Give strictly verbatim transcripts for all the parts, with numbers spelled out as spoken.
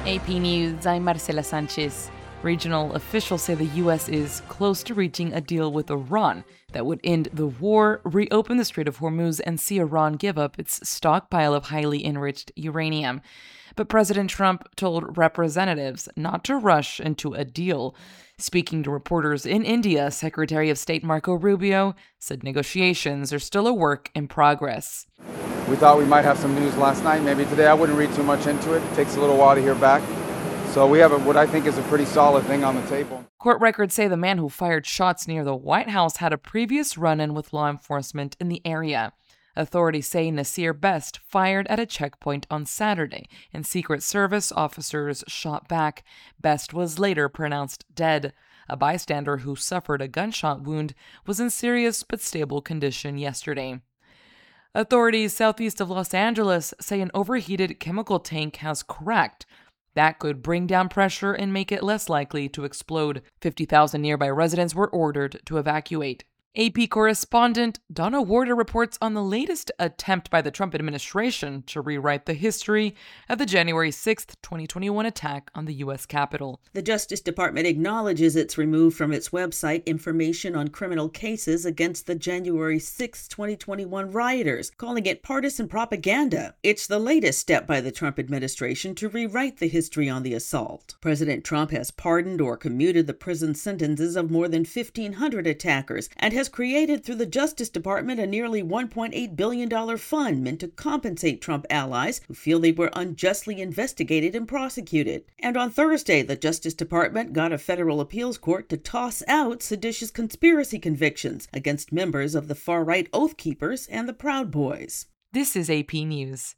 A P News, I'm Marcela Sanchez. Regional officials say the U S is close to reaching a deal with Iran that would end the war, reopen the Strait of Hormuz, and see Iran give up its stockpile of highly enriched uranium. But President Trump told representatives not to rush into a deal. Speaking to reporters in India, Secretary of State Marco Rubio said negotiations are still a work in progress. We thought we might have some news last night. Maybe today. I wouldn't read too much into it. It takes a little while to hear back. So we have a, what I think is a pretty solid thing on the table. Court records say the man who fired shots near the White House had a previous run-in with law enforcement in the area. Authorities say Nasir Best fired at a checkpoint on Saturday, and Secret Service officers shot back. Best was later pronounced dead. A bystander who suffered a gunshot wound was in serious but stable condition yesterday. Authorities southeast of Los Angeles say an overheated chemical tank has cracked. That could bring down pressure and make it less likely to explode. fifty thousand nearby residents were ordered to evacuate. A P correspondent Donna Warder reports on the latest attempt by the Trump administration to rewrite the history of the January sixth, twenty twenty-one attack on the U S Capitol. The Justice Department acknowledges it's removed from its website information on criminal cases against the January sixth, twenty twenty-one rioters, calling it partisan propaganda. It's the latest step by the Trump administration to rewrite the history on the assault. President Trump has pardoned or commuted the prison sentences of more than fifteen hundred attackers and has created through the Justice Department a nearly one point eight billion dollars fund meant to compensate Trump allies who feel they were unjustly investigated and prosecuted. And on Thursday, the Justice Department got a federal appeals court to toss out seditious conspiracy convictions against members of the far-right Oath Keepers and the Proud Boys. This is A P News.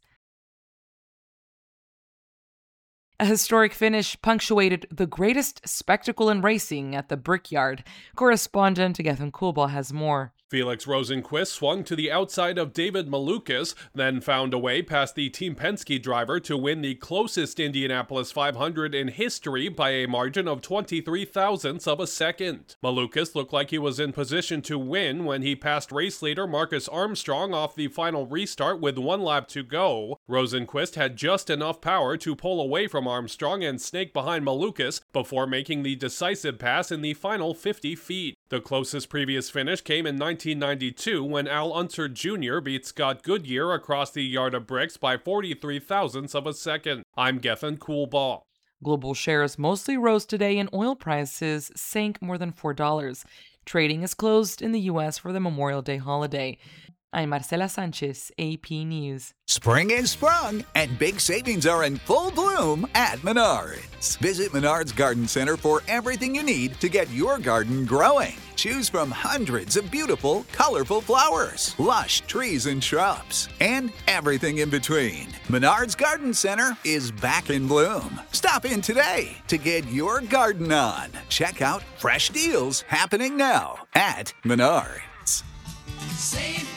A historic finish punctuated the greatest spectacle in racing at the Brickyard. Correspondent Gethin Coolbaugh has more. Felix Rosenqvist swung to the outside of David Malukas, then found a way past the Team Penske driver to win the closest Indianapolis five hundred in history by a margin of twenty-three thousandths of a second. Malukas looked like he was in position to win when he passed race leader Marcus Armstrong off the final restart with one lap to go. Rosenqvist had just enough power to pull away from Armstrong and snake behind Malukas before making the decisive pass in the final fifty feet. The closest previous finish came in nineteen ninety-two when Al Unser Junior beat Scott Goodyear across the yard of bricks by forty-three thousandths of a second. I'm Gethin Coolbaugh. Global shares mostly rose today and oil prices sank more than four dollars. Trading is closed in the U S for the Memorial Day holiday. I'm Marcela Sanchez, A P News. Spring is sprung, and big savings are in full bloom at Menards. Visit Menards Garden Center for everything you need to get your garden growing. Choose from hundreds of beautiful, colorful flowers, lush trees and shrubs, and everything in between. Menards Garden Center is back in bloom. Stop in today to get your garden on. Check out fresh deals happening now at Menards. Save